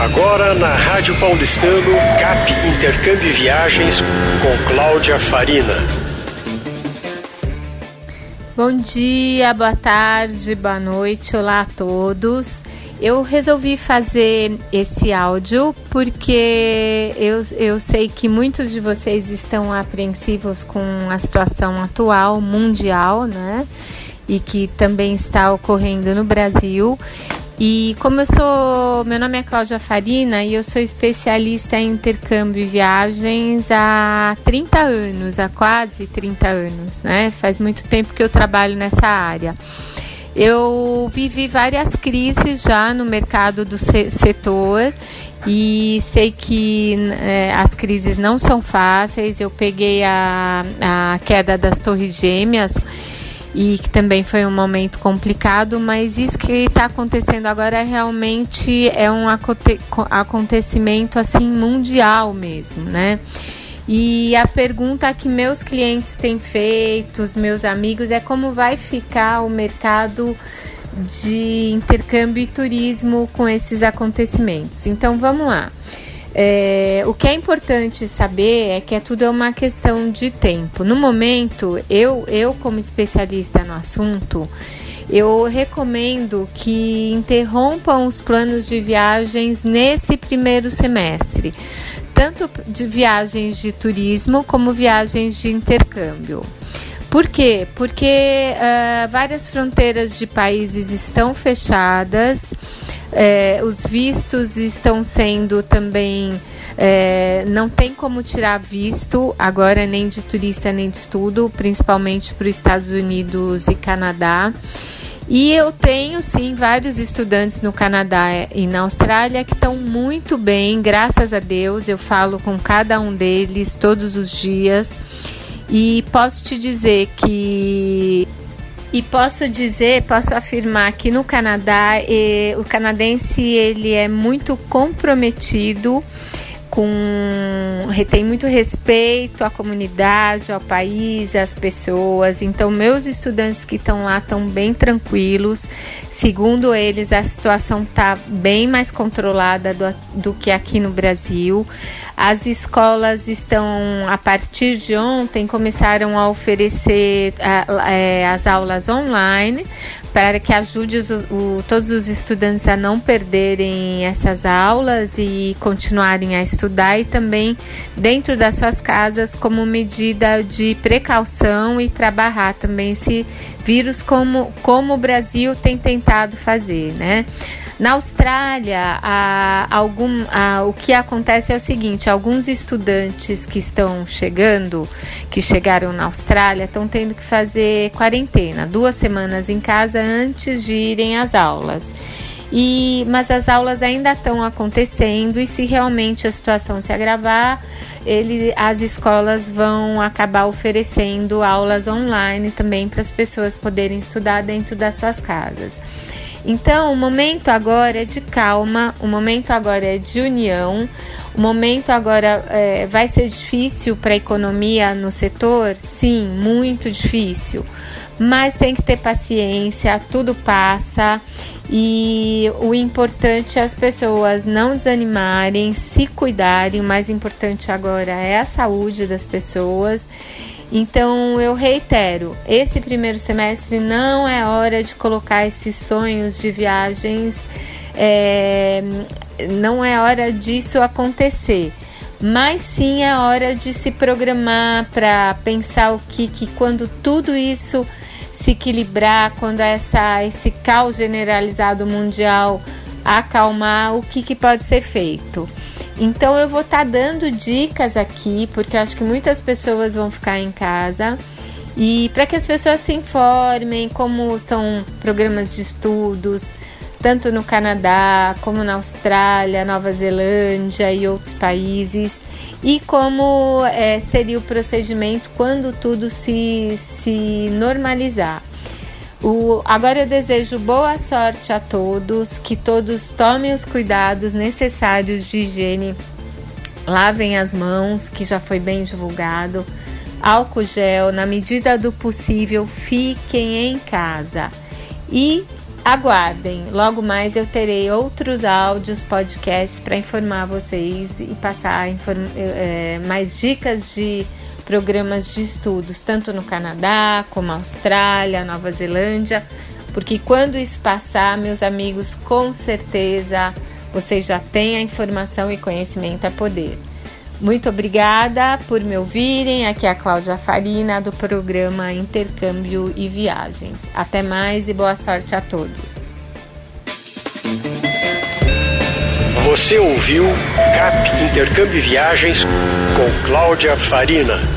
Agora na Rádio Paulistano, CAP Intercâmbio Viagens com Cláudia Farina. Bom dia, boa tarde, boa noite, olá a todos. Eu resolvi fazer esse áudio porque eu sei que muitos de vocês estão apreensivos com a situação atual, mundial, né? E que também está ocorrendo no Brasil. E como meu nome é Cláudia Farina e eu sou especialista em intercâmbio e viagens há 30 anos, há quase 30 anos, né? Faz muito tempo que eu trabalho nessa área. Eu vivi várias crises já no mercado do setor e sei que as crises não são fáceis. Eu peguei a queda das Torres Gêmeas e que também foi um momento complicado, mas isso que está acontecendo agora realmente é um acontecimento assim mundial mesmo, né? E a pergunta que meus clientes têm feito, os meus amigos, é como vai ficar o mercado de intercâmbio e turismo com esses acontecimentos. Então vamos lá. O que é importante saber é que tudo é uma questão de tempo. No momento, eu como especialista no assunto, eu recomendo que interrompam os planos de viagens nesse primeiro semestre, tanto de viagens de turismo como viagens de intercâmbio. Por quê? Porque várias fronteiras de países estão fechadas, os vistos estão sendo também, não tem como tirar visto agora, nem de turista nem de estudo, principalmente para os Estados Unidos e Canadá. E eu tenho, sim, vários estudantes no Canadá e na Austrália que estão muito bem, graças a Deus. Eu falo com cada um deles todos os dias. E posso afirmar que no Canadá, o canadense ele é muito comprometido, tem muito respeito à comunidade, ao país, às pessoas. Então, meus estudantes que estão lá estão bem tranquilos. Segundo eles, a situação está bem mais controlada do que aqui no Brasil. As escolas estão, a partir de ontem, começaram a oferecer as aulas online para que ajude todos os estudantes a não perderem essas aulas e continuarem a estudar, e também dentro das suas casas como medida de precaução e para barrar também esse vírus como o Brasil tem tentado fazer, né? Na Austrália, o que acontece é o seguinte: alguns estudantes que chegaram na Austrália, estão tendo que fazer quarentena, 2 semanas em casa antes de irem às aulas. Mas as aulas ainda estão acontecendo, e se realmente a situação se agravar, as escolas vão acabar oferecendo aulas online também para as pessoas poderem estudar dentro das suas casas. Então, o momento agora é de calma, o momento agora é de união, o momento agora vai ser difícil para a economia no setor? Sim, muito difícil, mas tem que ter paciência, tudo passa, e o importante é as pessoas não desanimarem, se cuidarem. O mais importante agora é a saúde das pessoas. Então eu reitero, esse primeiro semestre não é hora de colocar esses sonhos de viagens, não é hora disso acontecer, mas sim é hora de se programar para pensar o que quando tudo isso se equilibrar, quando esse caos generalizado mundial acalmar, o que pode ser feito. Então eu vou estar dando dicas aqui, porque eu acho que muitas pessoas vão ficar em casa, e para que as pessoas se informem como são programas de estudos, tanto no Canadá como na Austrália, Nova Zelândia e outros países, e como seria o procedimento quando tudo se normalizar. Agora eu desejo boa sorte a todos, que todos tomem os cuidados necessários de higiene, lavem as mãos, que já foi bem divulgado, álcool gel, na medida do possível, fiquem em casa. E aguardem, logo mais eu terei outros áudios, podcasts para informar vocês e passar mais dicas de programas de estudos, tanto no Canadá, como Austrália, Nova Zelândia, porque quando isso passar, meus amigos, com certeza vocês já têm a informação e conhecimento é poder. Muito obrigada por me ouvirem. Aqui é a Cláudia Farina do programa Intercâmbio e Viagens. Até mais e boa sorte a todos. Você ouviu CAP Intercâmbio e Viagens com Cláudia Farina.